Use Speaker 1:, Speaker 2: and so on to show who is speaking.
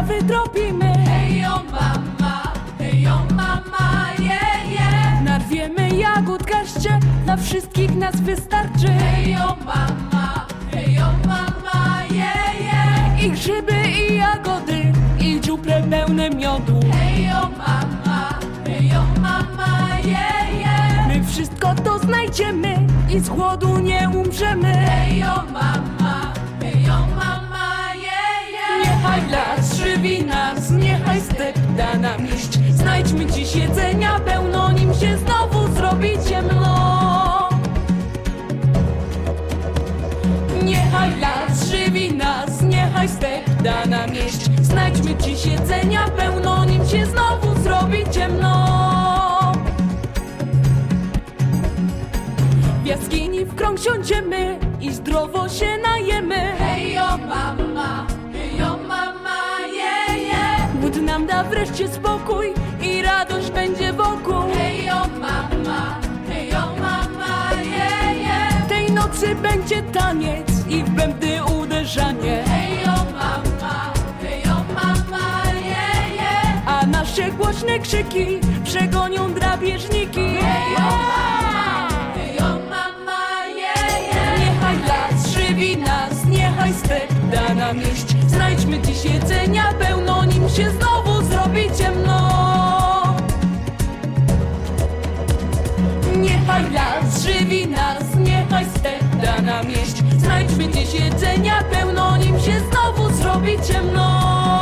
Speaker 1: wytropimy.
Speaker 2: Hejo mama, je.
Speaker 1: Narwiemy jagód garście, dla wszystkich nas wystarczy.
Speaker 2: Hejo mama, je.
Speaker 1: I grzyby, i jagody, i dziuple pełne miodu.
Speaker 2: Hejo mama, je.
Speaker 1: My wszystko to znajdziemy i z głodu nie umrzemy.
Speaker 2: Hejo mama, je.
Speaker 1: Niechaj las żywi nas, niechaj step da nam iść. Znajdźmy dziś jedzenia pełno, nim się znowu zrobi ciemno. Niechaj las żywi nas, niechaj step da nam iść. Znajdźmy dziś jedzenia pełno, nim się znowu zrobi ciemno. W jaskini w krąg siądziemy i zdrowo się najemy.
Speaker 2: Hejo mama, je.
Speaker 1: Głód nam da wreszcie spokój i radość będzie wokół.
Speaker 2: Hejo mama, je.
Speaker 1: Tej nocy będzie taniec i w bębny uderzanie.
Speaker 2: Hejo mama, je.
Speaker 1: A nasze głośne krzyki przegonią drapieżniki.
Speaker 2: Hejo mama, je.
Speaker 1: Niechaj las żywi nas, niechaj step da nam iść. Znajdźmy dziś jedzenia pełno, nim się znowu zrobi ciemno. Niechaj las żywi nas, niechaj step da nam iść. Znajdźmy dziś jedzenia pełno, nim się znowu zrobi ciemno.